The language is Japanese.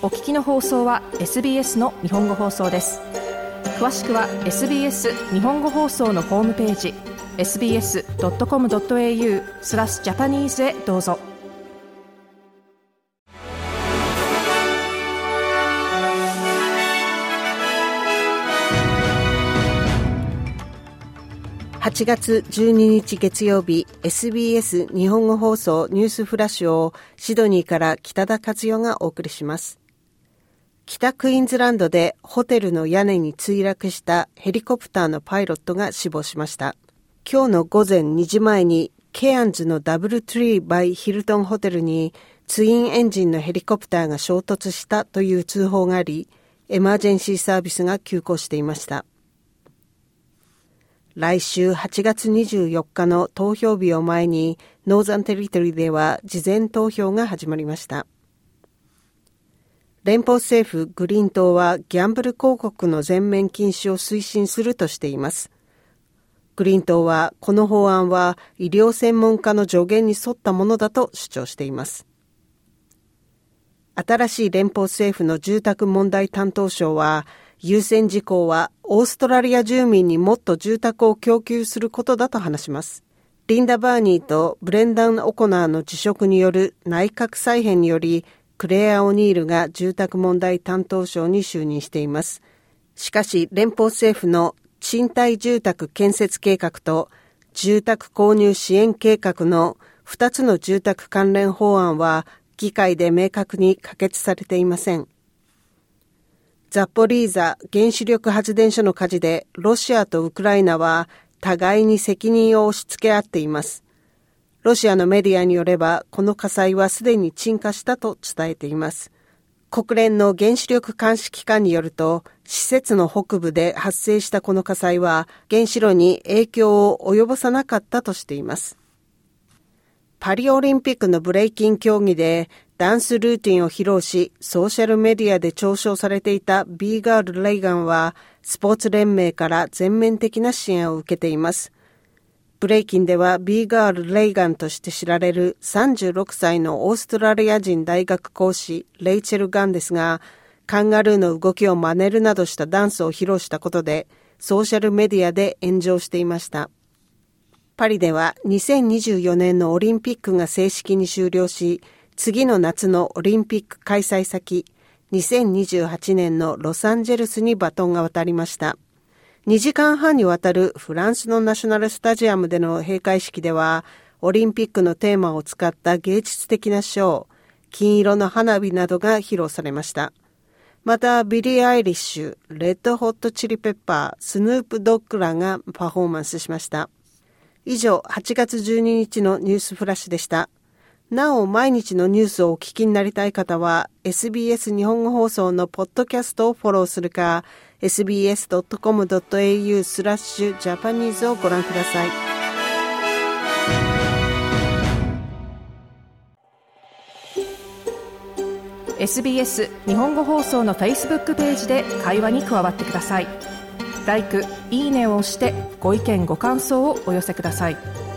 お聞きの放送は SBS の日本語放送です。詳しくは SBS 日本語放送のホームページ sbs.com.au/Japanese へどうぞ。 8月12日月曜日、 SBS 日本語放送ニュースフラッシュをシドニーから北田和代がお送りします。北クイーンズランドでホテルの屋根に墜落したヘリコプターのパイロットが死亡しました。今日の午前2時前にケアンズのダブルトリーバイヒルトンホテルにツインエンジンのヘリコプターが衝突したという通報があり、エマージェンシーサービスが急行していました。来週8月24日の投票日を前にノーザンテリトリーでは事前投票が始まりました。連邦政府グリーン党はギャンブル広告の全面禁止を推進するとしています。グリーン党はこの法案は医療専門家の助言に沿ったものだと主張しています。新しい連邦政府の住宅問題担当相は、優先事項はオーストラリア住民にもっと住宅を供給することだと話します。リンダ・バーニーとブレンダン・オコナーの辞職による内閣再編により、クレア・オニールが住宅問題担当相に就任しています。しかし連邦政府の賃貸住宅建設計画と住宅購入支援計画の2つの住宅関連法案は議会で明確に可決されていません。ザポリーザ原子力発電所の火事でロシアとウクライナは互いに責任を押し付け合っています。ロシアのメディアによればこの火災はすでに鎮火したと伝えています。国連の原子力監視機関によると、施設の北部で発生したこの火災は原子炉に影響を及ぼさなかったとしています。パリオリンピックのブレイキン競技でダンスルーティンを披露し、ソーシャルメディアで嘲笑されていた B ガール・レイガンは、スポーツ連盟から全面的な支援を受けています。ブレイキンでは B ガール・レイガンとして知られる36歳のオーストラリア人大学講師レイチェル・ガンですが、カンガルーの動きを真似るなどしたダンスを披露したことで、ソーシャルメディアで炎上していました。パリでは2024年のオリンピックが正式に終了し、次の夏のオリンピック開催先、2028年のロサンゼルスにバトンが渡りました。2時間半にわたるフランスのナショナルスタジアムでの閉会式では、オリンピックのテーマを使った芸術的なショー、金色の花火などが披露されました。また、ビリー・アイリッシュ、レッド・ホット・チリ・ペッパー、スヌープ・ドッグらがパフォーマンスしました。以上、8月12日のニュースフラッシュでした。なお、毎日のニュースをお聞きになりたい方は、SBS 日本語放送のポッドキャストをフォローするか、sbs.com.au/Japanese をご覧ください。 SBS 日本語放送の Facebook ページで会話に加わってください。LIKE、いいねを押してご意見ご感想をお寄せください。